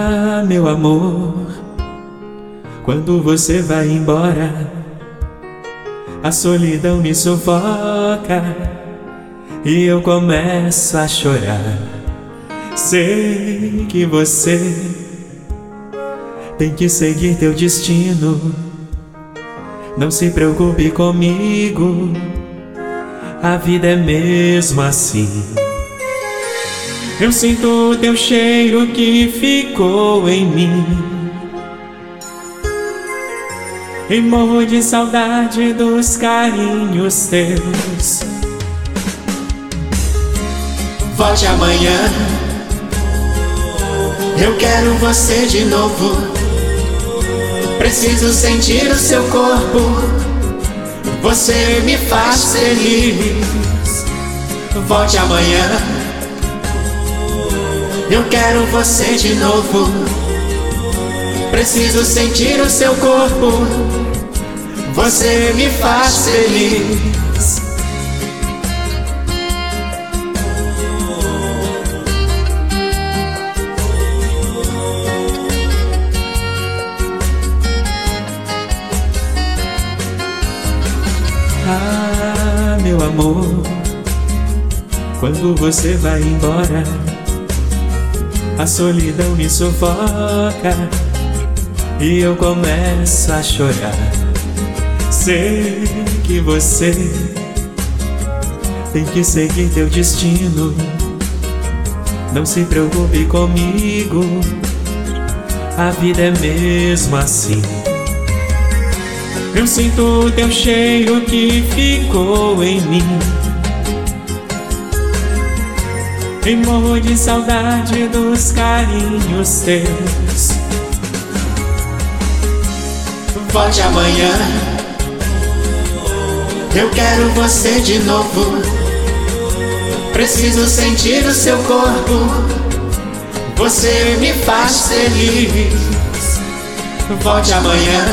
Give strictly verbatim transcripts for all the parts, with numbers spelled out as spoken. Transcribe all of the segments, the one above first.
Ah, meu amor, quando você vai embora, a solidão me sufoca e eu começo a chorar. Sei que você tem que seguir teu destino. Não se preocupe comigo, a vida é mesmo assim. Eu sinto o teu cheiro que ficou em mim e morro de saudade dos carinhos teus. Volte amanhã, eu quero você de novo. Preciso sentir o seu corpo, você me faz feliz. Volte amanhã, eu quero você de novo. Preciso sentir o seu corpo, você me faz feliz. Ah, meu amor, quando você vai embora, a solidão me sufoca e eu começo a chorar. Sei que você tem que seguir teu destino. Não se preocupe comigo, a vida é mesmo assim. Eu sinto o teu cheiro que ficou em mim e morro de saudade dos carinhos teus. Volte amanhã, eu quero você de novo. Preciso sentir o seu corpo, você me faz feliz. Volte amanhã,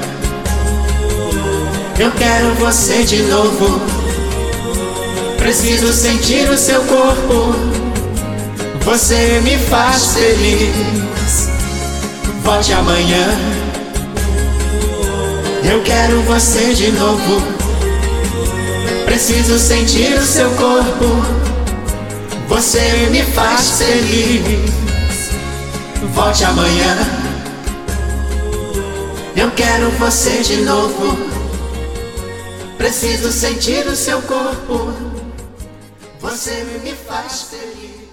eu quero você de novo. Preciso sentir o seu corpo, você me faz feliz. Volte amanhã, eu quero você de novo. Preciso sentir o seu corpo, você me faz feliz. Volte amanhã, eu quero você de novo. Preciso sentir o seu corpo, você me faz feliz.